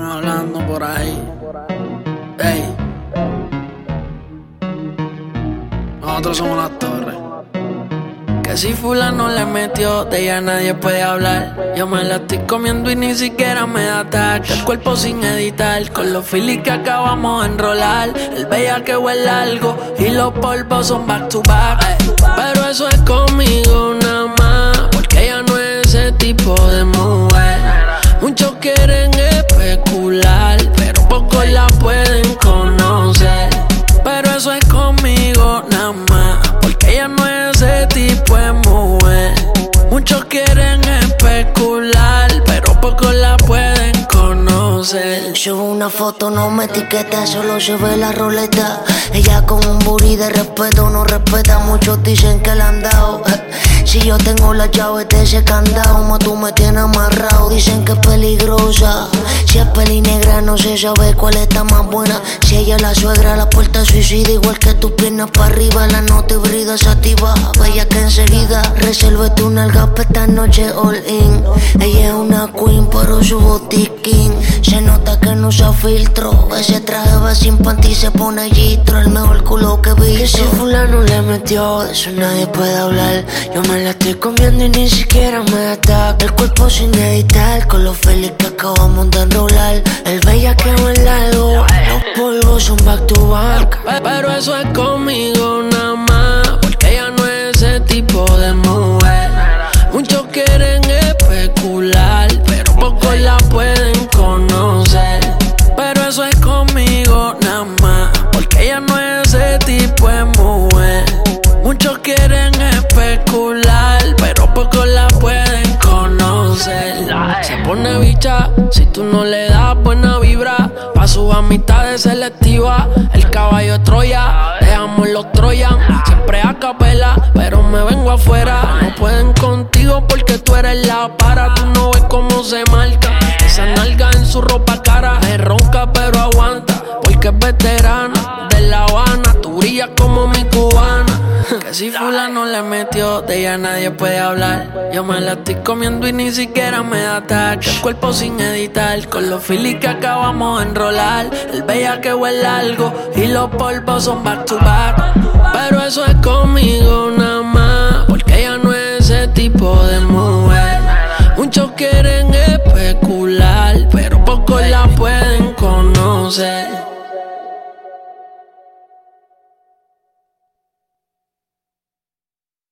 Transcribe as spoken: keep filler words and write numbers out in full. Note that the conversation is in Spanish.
están hablando por ahí. Ey, nosotros somos las torres. Que si fulano le metió, de ella nadie puede hablar. Yo me la estoy comiendo y ni siquiera me da ataque. El cuerpo sin editar, con los filis que acabamos de enrolar. El bella que huele algo y los polvos son back to back. Ey, pero eso es conmigo nada más, porque ella no es ese tipo de mujer. Muchos quieren especular, pero pocos la pueden conocer. Pero eso es conmigo nada más, porque ella no es ese tipo de mujer. Muchos quieren especular, pero pocos la pueden conocer. Subo una foto, no me etiqueta, solo se ve la roleta. Ella con un booty de respeto, no respeta. Muchos dicen que la han dado. Si yo tengo la llave de ese candado, más tú me tienes amarrado. Dicen que es peligrosa. Si es peli negra, no se sabe cuál está más buena. Si ella es la suegra, la puerta suicida. Igual que tus piernas para arriba, la nota híbrida se activa. Bella que enseguida resuelve tu nalga pa' esta noche all in. Ella es una queen, pero su botiquín se nota que no usa filtro. Ese traje va sin panty, se pone gistro. El mejor culo que vi. Que si fulano le metió, de eso nadie puede hablar. Yo me la estoy comiendo y ni siquiera me ataca. El cuerpo sin editar, con los felis que acabamos de enrolar. El bella que huele algo, los polvos son back to back. Pero eso es conmigo nada más, porque ella no es ese tipo de mujer. Muchos quieren especular, pero pocos la pueden conocer. Pero eso es conmigo nada más, porque ella no es ese tipo de mujer. Muchos quieren especular, pero pocos la pueden conocer. Se pone bicha si tú no le das buena vibra. Pa' sus amistades selectivas, el caballo de Troya. Dejamos los Troyan, siempre a capela, pero me vengo afuera. No pueden contigo porque tú eres la para. Tú no ves cómo se marca esa nalga en su ropa cara. Es ronca pero aguanta, porque es veterana de La Habana. Tú brillas como mi cubana. Que si fulano le metió, de ella nadie puede hablar. Yo me la estoy comiendo y ni siquiera me da ataque. El cuerpo sin editar, con los filis que acabamos de enrolar. El bella que huele algo y los polvos son back to back. Pero eso es conmigo nada más, porque ella no es ese tipo de mujer. Muchos quieren especular, pero pocos la pueden conocer.